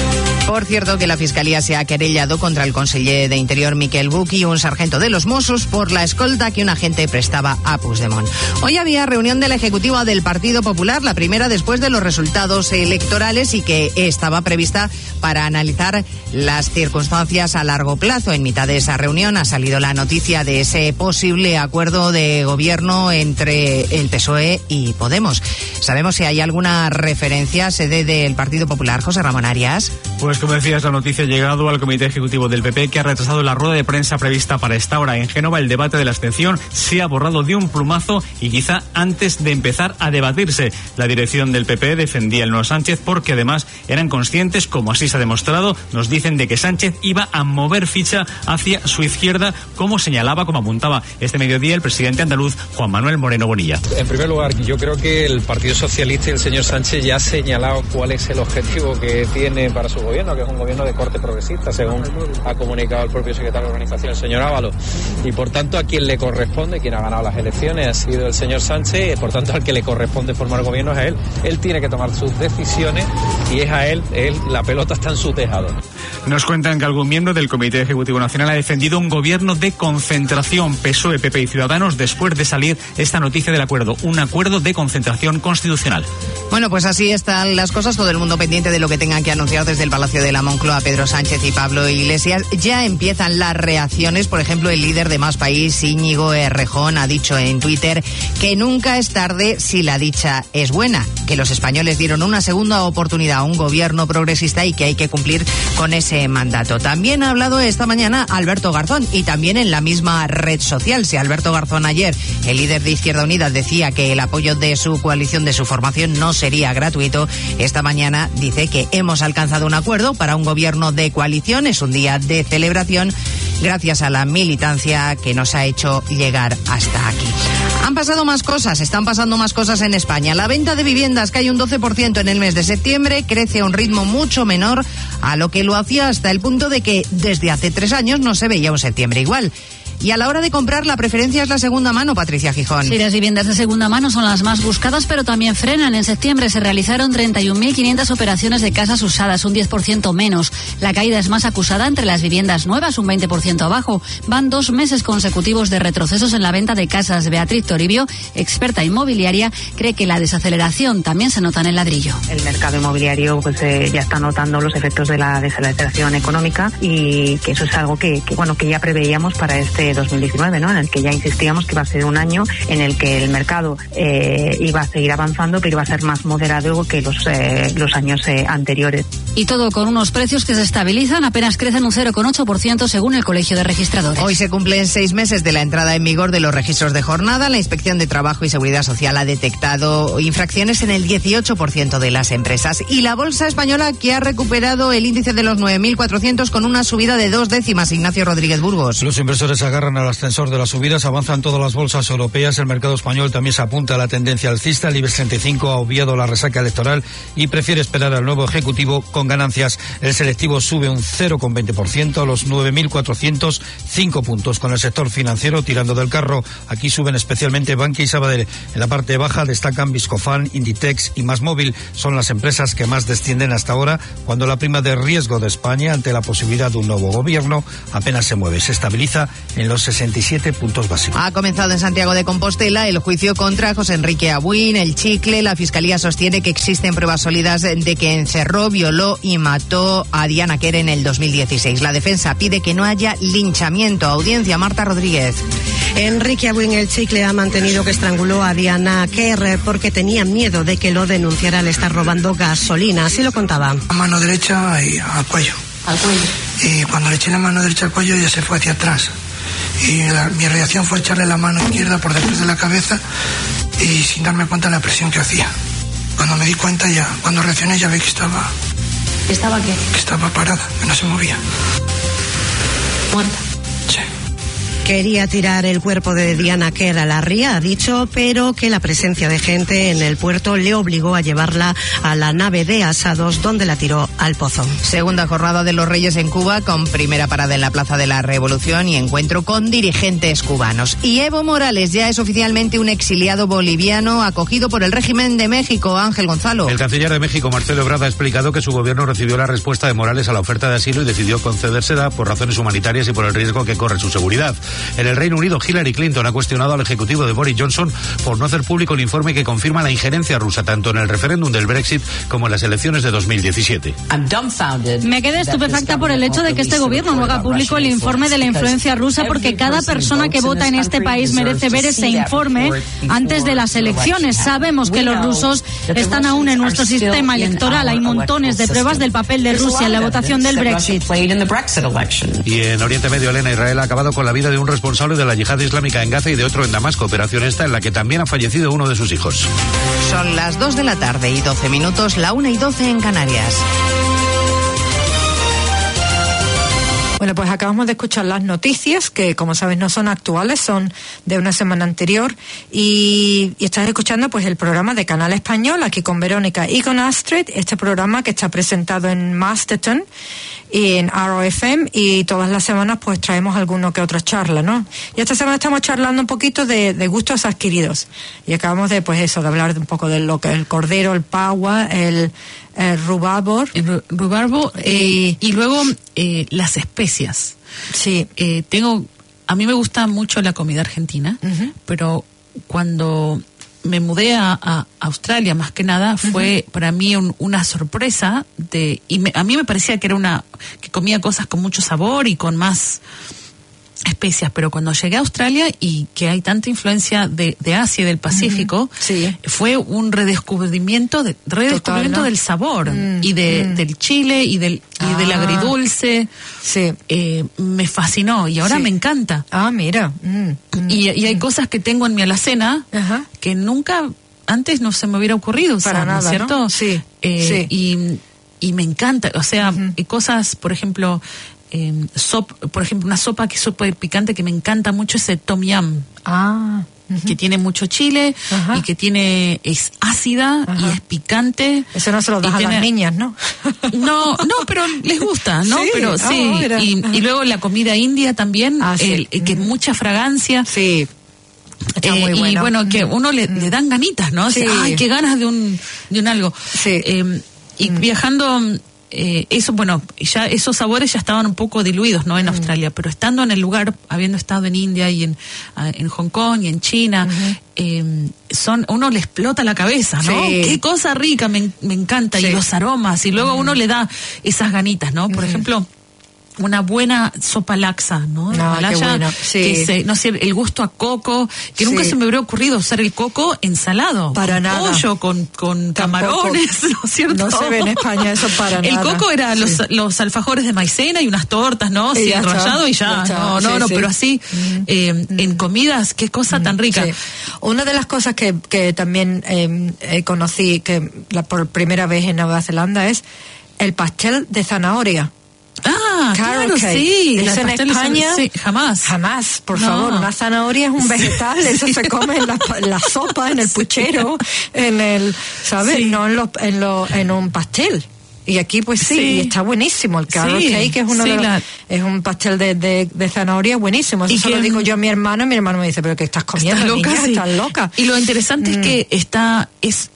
Por cierto, que la Fiscalía se ha querellado contra el conseller de Interior Miquel Buch y un sargento de los Mossos por la escolta que un agente prestaba a Puigdemont. Hoy había reunión de la Ejecutiva del Partido Popular, la primera después de los resultados electorales y que estaba prevista para analizar las circunstancias a largo plazo. En mitad de esa reunión ha salido la noticia de ese posible acuerdo de gobierno entre el PSOE y Podemos. ¿Sabemos si hay alguna referencia a sede del Partido Popular, José Ramón Arias? Pues como decías, la noticia ha llegado al Comité Ejecutivo del PP, que ha retrasado la rueda de prensa prevista para esta hora. En Génova, el debate de la abstención se ha borrado de un plumazo y quizá antes de empezar a debatirse. La dirección del PP defendía el no Sánchez porque además eran conscientes, como así se ha demostrado, nos dicen de que Sánchez iba a mover ficha hacia su izquierda, como señalaba, como apuntaba este mediodía el presidente andaluz Juan Manuel Moreno Bonilla. En primer lugar, yo creo que el Partido Socialista y el señor Sánchez ya ha señalado cuál es el objetivo que tiene para su gobierno, que es un gobierno de corte progresista, según ha comunicado el propio secretario de organización, el señor Ábalos. Y por tanto, a quien le corresponde, quien ha ganado las elecciones ha sido el señor Sánchez, y por tanto al que le corresponde formar gobierno es a él. Él tiene que tomar sus decisiones y es a él, la pelota está en su tejado. Nos cuentan que algún miembro del Comité Ejecutivo Nacional ha defendido un gobierno de concentración, PSOE, PP y Ciudadanos, después de salir esta noticia del acuerdo, un acuerdo de concentración constitucional. Bueno, pues así están las cosas, todo el mundo pendiente de lo que tengan que anunciar desde el Palacio de la Moncloa, Pedro Sánchez y Pablo Iglesias. Ya empiezan las reacciones, por ejemplo, el líder de Más País, Íñigo Errejón, ha dicho en Twitter que nunca es tarde si la dicha es buena, que los españoles dieron una segunda oportunidad a un gobierno progresista y que hay que cumplir con ese mandato. También ha hablado esta mañana Alberto Garzón y también en la misma red social. Si Alberto Garzón ayer, el líder de Izquierda Unida, decía que el apoyo de su coalición, de su formación, no sería gratuito, esta mañana dice que hemos alcanzado un acuerdo para un gobierno de coalición. Es un día de celebración gracias a la militancia que nos ha hecho llegar hasta aquí. Han pasado más cosas, están pasando más cosas en España. La venta de viviendas cae un 12% en el mes de septiembre, crece a un ritmo mucho menor a lo que lo hacía hasta el punto de que desde hace 3 años no se veía un septiembre igual. Y a la hora de comprar, la preferencia es la segunda mano, Patricia Gijón. Sí, las viviendas de segunda mano son las más buscadas, pero también frenan. En septiembre se realizaron 31.500 operaciones de casas usadas, un 10% menos. La caída es más acusada entre las viviendas nuevas, un 20% abajo. Van 2 meses consecutivos de retrocesos en la venta de casas. Beatriz Toribio, experta inmobiliaria, cree que la desaceleración también se nota en el ladrillo. El mercado inmobiliario ya está notando los efectos de la desaceleración económica y que eso es algo que ya preveíamos para este 2019, ¿no? En el que ya insistíamos que iba a ser un año en el que el mercado iba a seguir avanzando, pero iba a ser más moderado que los años anteriores. Y todo con unos precios que se estabilizan, apenas crecen un 0,8% según el Colegio de Registradores. Hoy se cumplen 6 meses de la entrada en vigor de los registros de jornada. La Inspección de Trabajo y Seguridad Social ha detectado infracciones en el 18% de las empresas. Y la Bolsa Española, que ha recuperado el índice de los 9.400 con una subida de 2 décimas. Ignacio Rodríguez Burgos. Los inversores agarran al ascensor de las subidas, avanzan todas las bolsas europeas. El mercado español también se apunta a la tendencia alcista. El IBEX 35 ha obviado la resaca electoral y prefiere esperar al nuevo ejecutivo con ganancias. El selectivo sube un 0,20% a los 9.405 puntos, con el sector financiero tirando del carro. Aquí suben especialmente Bankia y Sabadell. En la parte baja destacan Viscofan, Inditex y MásMóvil. Son las empresas que más descienden hasta ahora, cuando la prima de riesgo de España ante la posibilidad de un nuevo gobierno apenas se mueve. Se estabiliza en los 67 puntos básicos. Ha comenzado en Santiago de Compostela el juicio contra José Enrique Abuin, el Chicle. La Fiscalía sostiene que existen pruebas sólidas de que encerró, violó violó y mató a Diana Kerr en el 2016. La defensa pide que no haya linchamiento. Audiencia, Marta Rodríguez. Enrique Abuin el Chicle ha mantenido que estranguló a Diana Kerr porque tenía miedo de que lo denunciara al estar robando gasolina. Así lo contaba. A mano derecha y al cuello. ¿Al cuello? Y cuando le eché la mano derecha al cuello, ella se fue hacia atrás. Y mi reacción fue echarle la mano izquierda por detrás de la cabeza y sin darme cuenta de la presión que hacía. Cuando me di cuenta cuando reaccioné ya vi que estaba... ¿Estaba qué? Que estaba parada, que no se movía. ¿Muerta? Sí. Quería tirar el cuerpo de Diana Kerr a la ría, ha dicho, pero que la presencia de gente en el puerto le obligó a llevarla a la nave de asados, donde la tiró al pozo. Segunda jornada de los Reyes en Cuba, con primera parada en la Plaza de la Revolución y encuentro con dirigentes cubanos. Y Evo Morales ya es oficialmente un exiliado boliviano acogido por el régimen de México. Ángel Gonzalo. El canciller de México, Marcelo Ebrard, ha explicado que su gobierno recibió la respuesta de Morales a la oferta de asilo y decidió concedérsela por razones humanitarias y por el riesgo que corre su seguridad. En el Reino Unido, Hillary Clinton ha cuestionado al ejecutivo de Boris Johnson por no hacer público el informe que confirma la injerencia rusa tanto en el referéndum del Brexit como en las elecciones de 2017. Me quedé estupefacta por el hecho de que este gobierno no haga público el informe de la influencia rusa, porque cada persona que vota en este país merece ver ese informe antes de las elecciones. Sabemos que los rusos están aún en nuestro sistema electoral. Hay montones de pruebas del papel de Rusia en la votación del Brexit. Y en Oriente Medio, Elena, Israel ha acabado con la vida de un responsable de la yihad islámica en Gaza y de otro en Damasco, operación esta en la que también ha fallecido uno de sus hijos. Son las 2 de la tarde y 12 minutos, la 1:12 en Canarias. Bueno, pues acabamos de escuchar las noticias, que como sabes no son actuales, son de una semana anterior, y estás escuchando pues el programa de Canal Español, aquí con Verónica y con Astrid, este programa que está presentado en Masterton y en ROFM, y todas las semanas pues traemos alguno que otra charla, ¿no? Y esta semana estamos charlando un poquito de gustos adquiridos, y acabamos de pues eso, de hablar de un poco de lo que el cordero, el pagua, el rubarbo y luego las especias. Sí. A mí me gusta mucho la comida argentina, pero cuando me mudé a Australia, más que nada, fue para mí una sorpresa a mí me parecía que que comía cosas con mucho sabor y con más especias, pero cuando llegué a Australia y que hay tanta influencia de Asia y del Pacífico, fue un redescubrimiento del sabor y del chile y del agridulce. Sí. Me fascinó y ahora me encanta. Mira. Y hay cosas que tengo en mi alacena que nunca antes no se me hubiera ocurrido usar, para nada, ¿no es cierto? ¿no? Sí. Y me encanta, o sea, cosas, por ejemplo, por ejemplo, una sopa picante que me encanta mucho es el tom yum. Que tiene mucho chile y es ácida y es picante. Eso no se lo das a las niñas, ¿no? No, pero les gusta, ¿no? Sí. Pero sí. Y luego la comida india también, que mucha fragancia. Sí. Está muy bueno. Y bueno, que uno le dan ganitas, ¿no? Sí. O sea, ay, qué ganas de un algo. Sí. Y viajando, eso, bueno, ya esos sabores ya estaban un poco diluidos, ¿no? En Australia, pero estando en el lugar, habiendo estado en India y en Hong Kong y en China, uno le explota la cabeza, ¿no? Sí. Qué cosa rica, me encanta, y los aromas, y luego uno le da esas ganitas, ¿no? Por ejemplo, una buena sopa laxa, ¿no? Qué bueno. Sí. Que no sé, el gusto a coco, que nunca se me hubiera ocurrido usar el coco ensalado. Para con nada. Pollo, con camarones, ¿no es cierto? No se ve en España eso para nada. El coco era los alfajores de maicena y unas tortas, ¿no? Sí, enrollado y ya. No, pero así, en comidas, qué cosa tan rica. Sí. Una de las cosas que también conocí por primera vez en Nueva Zelanda es el pastel de zanahoria. Claro, sí. Eso en España jamás, por favor. Una zanahoria es un vegetal, eso se come en la sopa, en el puchero, ¿sabes? No en un pastel. Y aquí pues sí, y está buenísimo. El carrot cake es un pastel de zanahoria buenísimo. Eso se lo digo yo a mi hermano, y mi hermano me dice, pero ¿qué estás comiendo? Estás loca. Y lo interesante es que está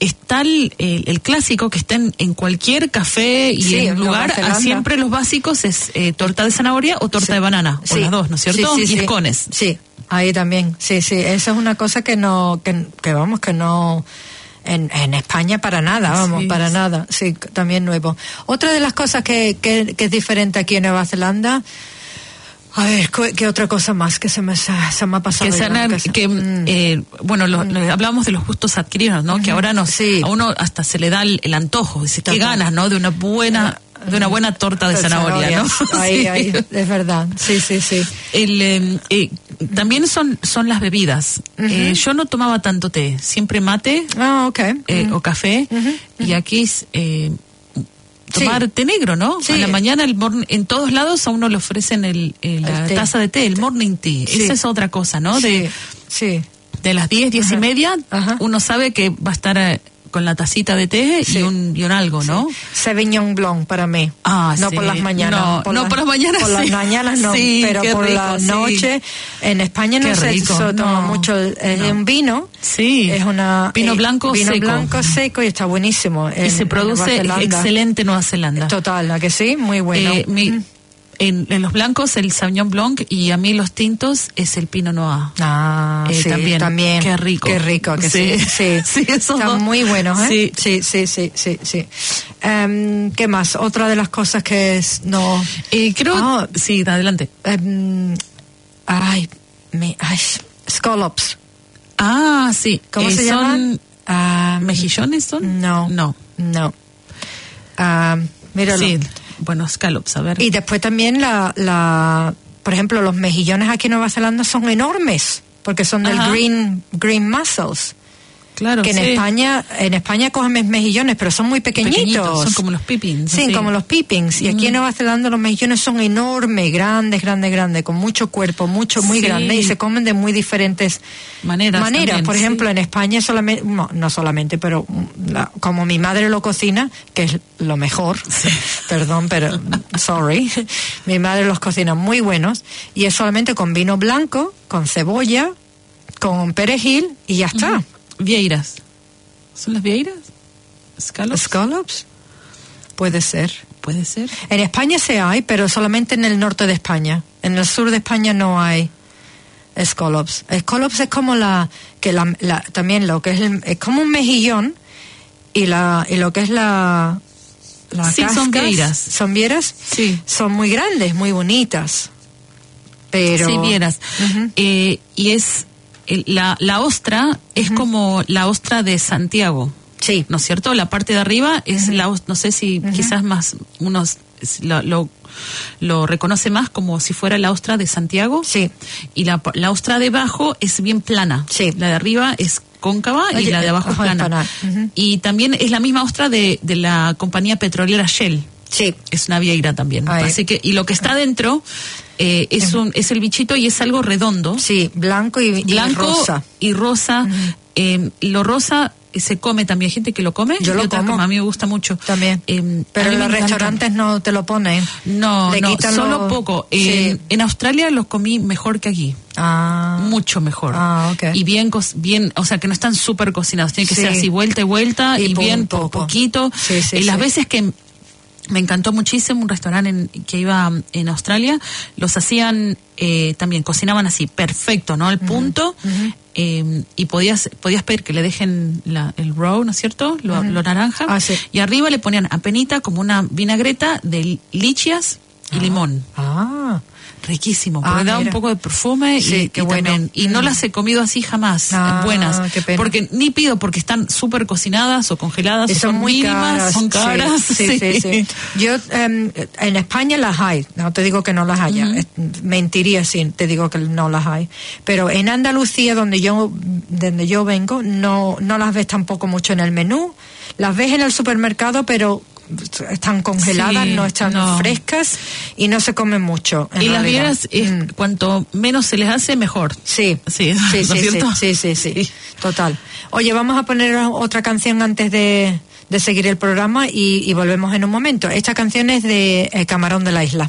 el clásico que está en cualquier café y en lugar, siempre los básicos es torta de zanahoria o torta de banana, o las dos, ¿no es cierto? Y escones. Sí, ahí también. Sí, eso es una cosa que no En España para nada, vamos, para nada. Sí, también nuevo. Otra de las cosas que es diferente aquí en Nueva Zelanda, a ver, ¿qué otra cosa más que se me ha pasado? Hablamos de los gustos adquiridos, ¿no? Que ahora a uno hasta se le da el antojo, dice, qué ganas, ¿no? De una buena torta de zanahoria, ¿no? Ahí, es verdad. Sí. También son las bebidas. Yo no tomaba tanto té, siempre mate o café, y aquí tomar té negro, ¿no? Sí. A la mañana en todos lados a uno le ofrecen la taza de té, el morning tea. Sí. Esa es otra cosa, ¿no? De las 10 y media, uno sabe que va a estar con la tacita de té y un algo, ¿no? Sauvignon Blanc para mí. No por las mañanas. Por las mañanas. Por las mañanas no, pero por rico, la noche. En España no se toma mucho. Es un vino. Sí. Es vino blanco seco. Vino blanco seco y está buenísimo. Y se produce excelente en Nueva Zelanda. Total, ¿a que sí? Muy bueno. En los blancos el Sauvignon Blanc, y a mí los tintos es el Pinot Noir. También. Qué rico. Qué rico, que sí. Están muy buenos, ¿eh? Sí. ¿Qué más? Otra de las cosas que es sí, adelante. Scallops. Sí. ¿Cómo se llaman? ¿Mejillones son? No. Míralo. Sí. Bueno, scallops, a ver. Y después también por ejemplo, los mejillones aquí en Nueva Zelanda son enormes, porque son del green mussels. Claro, que en España cogen mejillones, pero son muy pequeñitos. Son como los pipins. Sí, como los pipins. Y aquí en Nueva Zelanda los mejillones son enormes, grandes, con mucho cuerpo, muy grande, y se comen de muy diferentes maneras. También, por ejemplo, en España solamente, no solamente, pero como mi madre lo cocina, que es lo mejor, perdón, pero sorry, mi madre los cocina muy buenos, y es solamente con vino blanco, con cebolla, con perejil, y ya está. Vieiras. ¿Son las vieiras? ¿Scallops? Puede ser. Puede ser. En España sí hay, pero solamente en el norte de España. En el sur de España no hay scallops. Scallops es como también lo que es como un mejillón, y lo que es la cascas, son vieiras. ¿Son vieiras? Sí. Son muy grandes, muy bonitas. Pero sí, vieiras. Y es la ostra es como la ostra de Santiago. Sí. ¿No es cierto? La parte de arriba es no sé si quizás más unos lo reconoce más como si fuera la ostra de Santiago. Sí. Y la ostra de abajo es bien plana. Sí. La de arriba es cóncava y la de abajo es plana. Y también es la misma ostra de la compañía petrolera Shell. Sí. Es una vieira también. Así que, y lo que está dentro es el bichito, y es algo redondo. Sí, blanco y rosa. Y rosa. Lo rosa se come también, hay gente que lo come. Yo lo como. A mí me gusta mucho. También. Pero en los restaurantes no te lo ponen. No, solo poco. En Australia lo comí mejor que aquí. Mucho mejor. Okay. Y bien, o sea, que no están súper cocinados. Tiene que ser así, vuelta y vuelta, y bien poquito. Las veces que me encantó muchísimo un restaurante que iba en Australia, los hacían también, cocinaban así, perfecto, ¿no? Al punto. Y podías pedir que le dejen el roe, ¿no es cierto? Lo naranja. Y arriba le ponían apenita como una vinagreta de lichias y limón. Riquísimo, porque da un poco de perfume. Sí, qué bueno. También, y no las he comido así jamás, buenas. Qué pena. Porque porque están súper cocinadas o congeladas, o son muy mínimas, son caras. Sí. Yo, en España las hay, no te digo que no las haya, mentiría si te digo que no las hay. Pero en Andalucía, donde yo vengo, no las ves tampoco mucho en el menú. Las ves en el supermercado, pero están congeladas, no están frescas y no se comen mucho. Y las vieras, cuanto menos se les hace, mejor. Sí, total. Oye, vamos a poner otra canción antes de seguir el programa y volvemos en un momento. Esta canción es de Camarón de la Isla.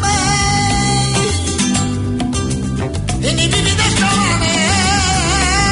En mi vida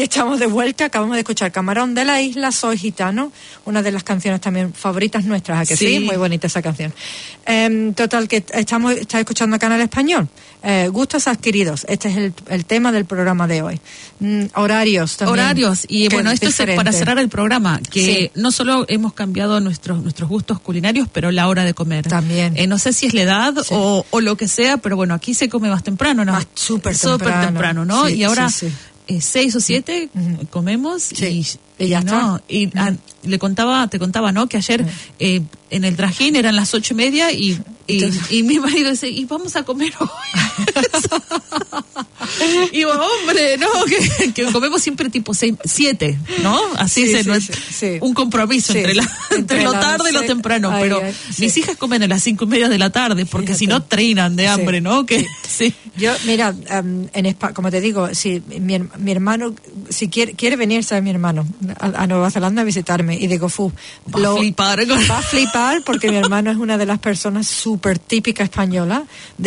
aquí estamos de vuelta. Acabamos de escuchar Camarón de la Isla, Soy Gitano, una de las canciones también favoritas nuestras, ¿a que sí? Muy bonita esa canción. Total, que está escuchando Canal Español. Gustos adquiridos, este es el tema del programa de hoy. Horarios también. Horarios, y bueno, esto es para cerrar el programa, que no solo hemos cambiado nuestros gustos culinarios, pero la hora de comer. También. No sé si es la edad o lo que sea, pero bueno, aquí se come más temprano, ¿no? Súper temprano, ¿no? Sí, y ahora 6 o 7 comemos y ya está. Y te contaba, ¿no? Que ayer en el Trajín eran las 8:30 y mi marido dice, ¿y vamos a comer hoy? Y digo, hombre, no, que comemos siempre tipo 6, 7, ¿no? Así un compromiso entre lo tarde y lo temprano. Pero mis hijas comen a las 5:30 de la tarde, porque si no trinan de hambre, ¿no? Yo, mira, en España, como te digo, si mi hermano, si quiere venirse mi hermano a Nueva Zelanda a visitarme, y digo, va a flipar porque mi hermano es una de las personas súper típicas españolas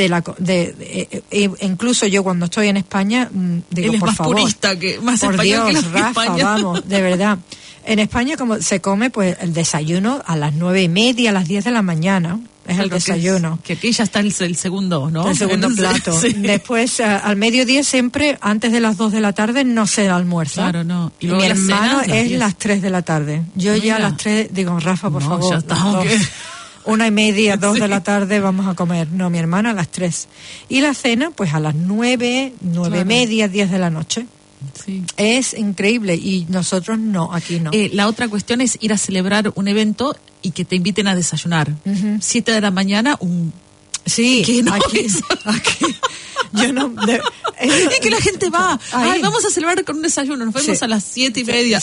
incluso yo cuando estoy en España digo, él es por más favor, purista más por español Dios, que Rafa, España. vamos, de verdad. En España como se come pues el desayuno a las 9:30, a las 10 de la mañana. Es el desayuno. Que aquí ya está el segundo, ¿no? El segundo plato. Sí. Después, al mediodía siempre, antes de las 2 de la tarde, no se almuerza. Claro, no. Y mi hermano es las 3 de la tarde. Yo ya a las 3 digo, Rafa, por favor. Ya está, 1:30, 2 de la tarde vamos a comer. No, mi hermana a las 3. Y la cena, pues a las 9:30, 10 de la noche. Sí. Es increíble y nosotros no, aquí no. La otra cuestión es ir a celebrar un evento y que te inviten a desayunar. 7 de la mañana, Sí, ¿qué no aquí. Yo no... y que la gente va. Ay, vamos a celebrar con un desayuno. Nos vemos a las 7:30.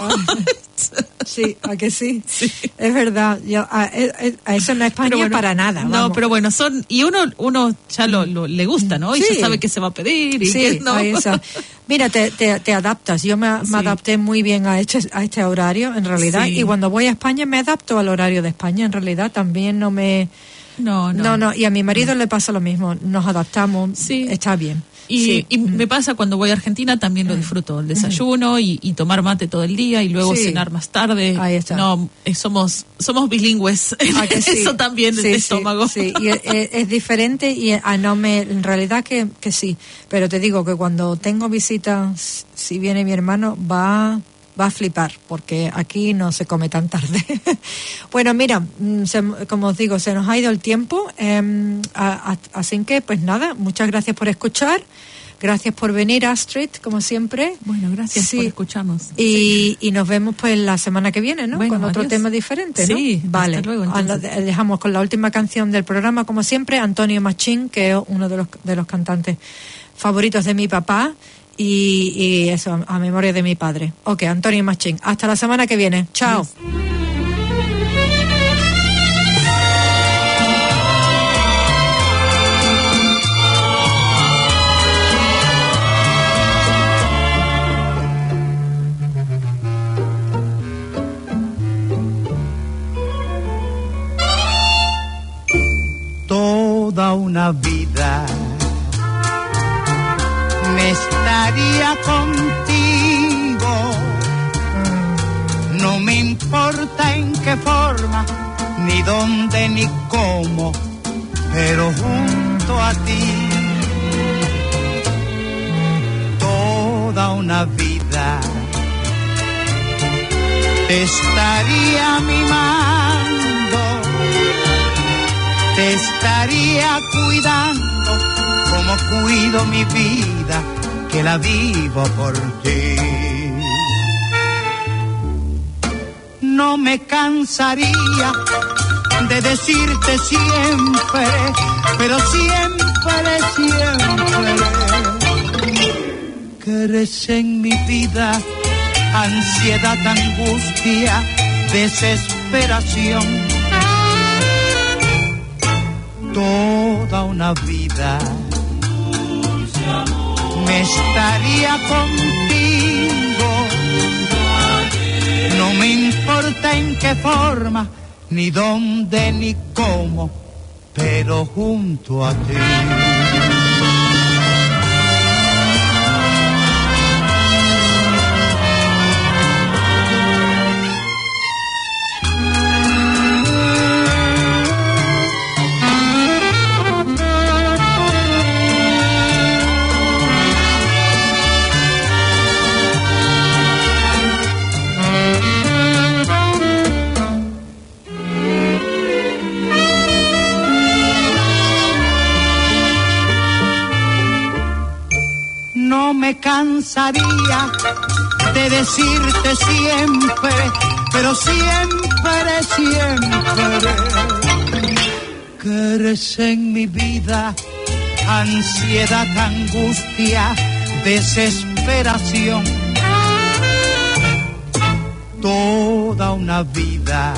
Sí, ¿a que sí? Es verdad. A eso en España para nada. No, vamos. pero bueno, y uno ya le gusta, ¿no? Y ya sabe qué se va a pedir y qué no. Mira, te adaptas. Yo me adapté muy bien a este horario, en realidad. Y cuando voy a España me adapto al horario de España, en realidad. También no me... No. Y a mi marido le pasa lo mismo. Nos adaptamos. Está bien. Y me pasa cuando voy a Argentina, también lo disfruto, el desayuno y tomar mate todo el día y luego cenar más tarde. Ahí está. No, somos bilingües en eso también, el estómago. Sí, y es diferente y en realidad que sí. Pero te digo que cuando tengo visitas, si viene mi hermano, va a flipar, porque aquí no se come tan tarde. Bueno, mira, como os digo, se nos ha ido el tiempo, así que, pues nada, muchas gracias por escuchar, gracias por venir, Astrid, como siempre. Bueno, gracias por escucharnos. Y nos vemos pues la semana que viene, ¿no? Bueno, con otro tema diferente, ¿no? Sí, vale. Hasta luego, dejamos con la última canción del programa, como siempre, Antonio Machín, que es uno de los cantantes favoritos de mi papá. Y eso, a memoria de mi padre. Ok, Antonio Machín. Hasta la semana que viene. Chao. Yes. Toda una vida me estaría contigo, no me importa en qué forma, ni dónde, ni cómo, pero junto a ti. Toda una vida te estaría mimando, te estaría cuidando como cuido mi vida, que la vivo por ti. No me cansaría de decirte siempre, pero siempre, que eres en mi vida ansiedad, angustia, desesperación. Toda una vida me estaría contigo, no me importa en qué forma, ni dónde, ni cómo, pero junto a ti. cansaría de decirte siempre, pero siempre, siempre, que eres en mi vida ansiedad, angustia, desesperación. Toda una vida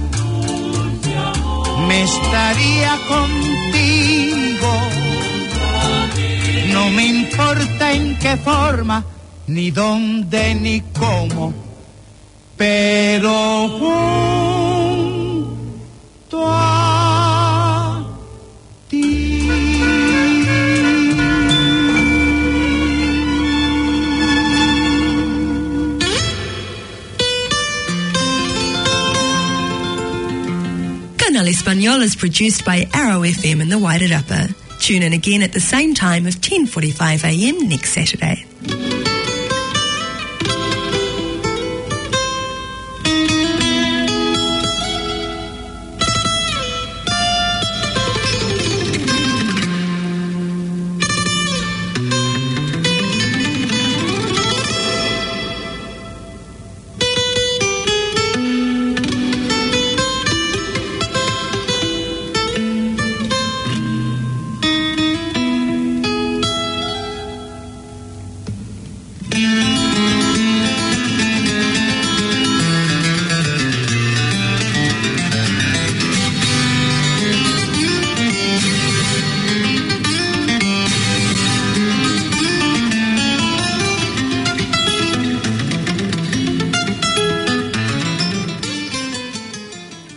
me estaría contigo. No me importa en qué forma, ni dónde, ni cómo, pero junto a ti. Canal Español is produced by Arrow FM in the Wairarapa. Tune in again at the same time of 10:45 a.m. next Saturday.